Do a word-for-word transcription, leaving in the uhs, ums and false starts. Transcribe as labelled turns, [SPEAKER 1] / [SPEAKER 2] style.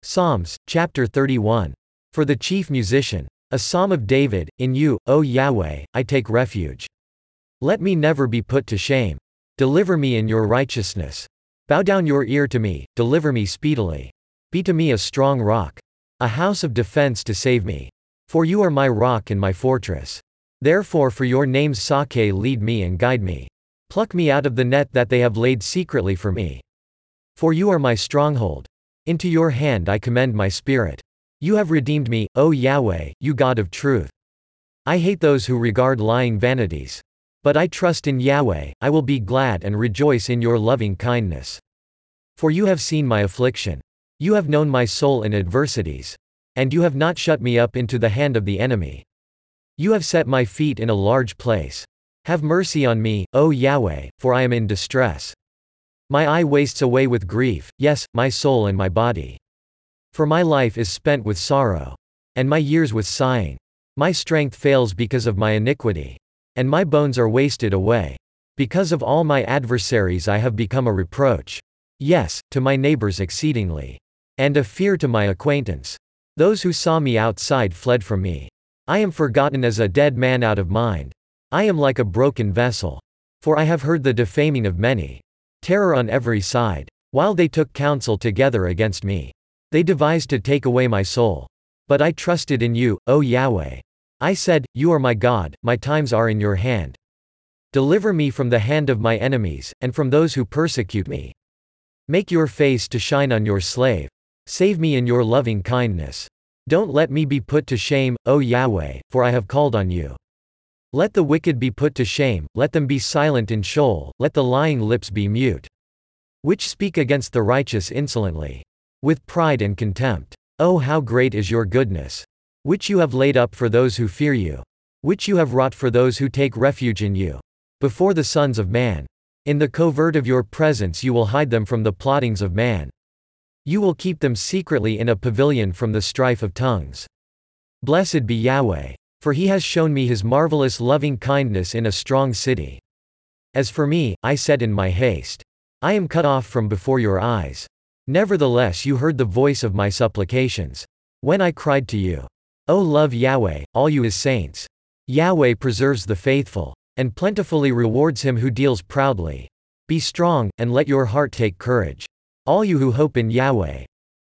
[SPEAKER 1] Psalms, chapter thirty-one. For the chief musician. A psalm of David, in you, O Yahweh, I take refuge. Let me never be put to shame. Deliver me in your righteousness. Bow down your ear to me, deliver me speedily. Be to me a strong rock, a house of defense to save me. For you are my rock and my fortress. Therefore for your name's sake lead me and guide me. Pluck me out of the net that they have laid secretly for me. For you are my stronghold. Into your hand I commend my spirit. You have redeemed me, O Yahweh, you God of truth. I hate those who regard lying vanities. But I trust in Yahweh, I will be glad and rejoice in your loving kindness. For you have seen my affliction. You have known my soul in adversities. And you have not shut me up into the hand of the enemy. You have set my feet in a large place. Have mercy on me, O Yahweh, for I am in distress. My eye wastes away with grief, yes, my soul and my body. For my life is spent with sorrow, and my years with sighing. My strength fails because of my iniquity, and my bones are wasted away. Because of all my adversaries I have become a reproach. Yes, to my neighbors exceedingly. And a fear to my acquaintance. Those who saw me outside fled from me. I am forgotten as a dead man out of mind. I am like a broken vessel. For I have heard the defaming of many. Terror on every side. While they took counsel together against me. They devised to take away my soul. But I trusted in you, O Yahweh. I said, you are my God, my times are in your hand. Deliver me from the hand of my enemies, and from those who persecute me. Make your face to shine on your slave. Save me in your loving kindness. Don't let me be put to shame, O Yahweh, for I have called on you. Let the wicked be put to shame, let them be silent in Sheol, let the lying lips be mute. Which speak against the righteous insolently. With pride and contempt. Oh, how great is your goodness! Which you have laid up for those who fear you. Which you have wrought for those who take refuge in you. Before the sons of man. In the covert of your presence you will hide them from the plottings of man. You will keep them secretly in a pavilion from the strife of tongues. Blessed be Yahweh. For he has shown me his marvelous loving kindness in a strong city. As for me, I said in my haste, I am cut off from before your eyes. Nevertheless you heard the voice of my supplications. When I cried to you. O love Yahweh, all you his saints. Yahweh preserves the faithful, and plentifully rewards him who deals proudly. Be strong, and let your heart take courage. All you who hope in Yahweh.